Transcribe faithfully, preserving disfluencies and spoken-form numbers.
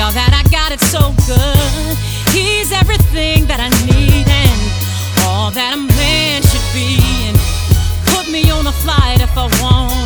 Now that I got it so good, he's everything that I need and all that a man should be, and put me on a flight if I want.